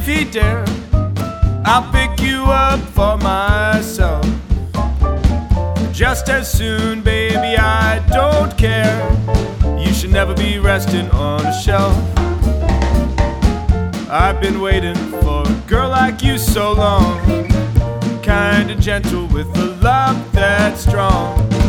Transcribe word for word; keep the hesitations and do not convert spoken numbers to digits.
you dare, I'll pick you up for myself. Just as soon, baby, I don't care. You should never be resting on a shelf. I've been waiting for a girl like you so long, kinda gentle with a love that's strong.